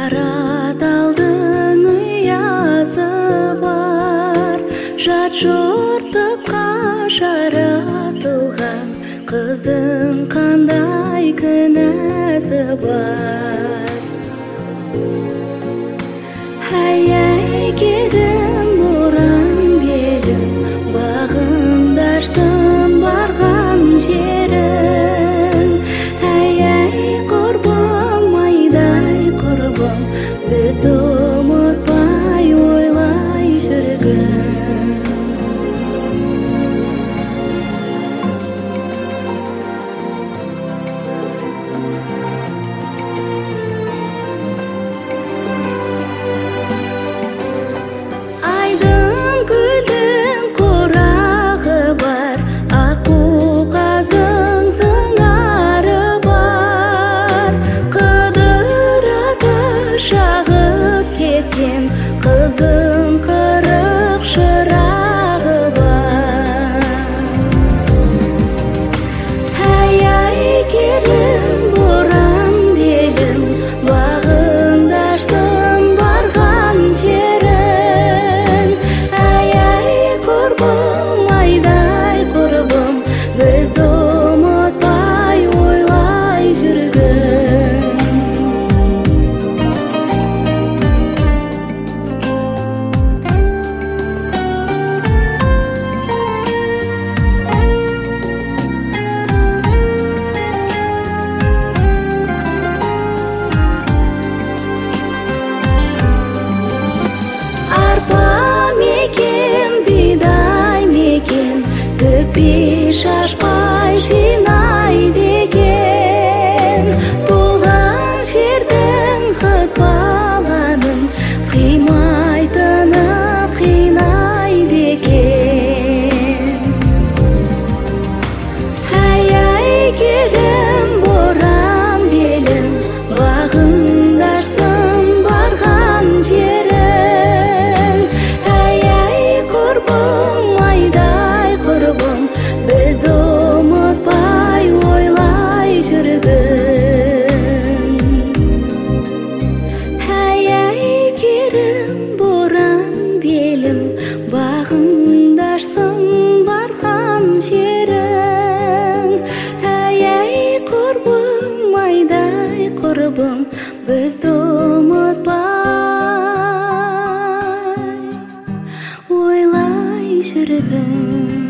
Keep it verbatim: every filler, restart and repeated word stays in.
Кара талдың ұясы бар, жат жұртқа жаратылған қыздың қандай кінәсі бар. Әй керім боран белім, бағындарсың барған жерің. Әй құрбым, айдай құрбым, бізді ұмытпай ойлай жүргін. Қыздың қырық шырағы бар. Әй керім боран белім, бағындарсың барған жерің. Әй құрбым, айдай құрбым, бізді ұмытпай ойлай жүргін. Төкпей шашпай жинайды екен, туған жердің қыз баланың қимайтыны қинайды екен. Әй керім боран белім, бағындарсың барған жерің. Әй құрбым, айдай құрбым, бізді ұмытпай ойлай жүргін. Әй керім боран белім, бағындарсың барған жерің. Әй құрбым, айдай құрбым, бізді ұмытпай ойлай жүргін.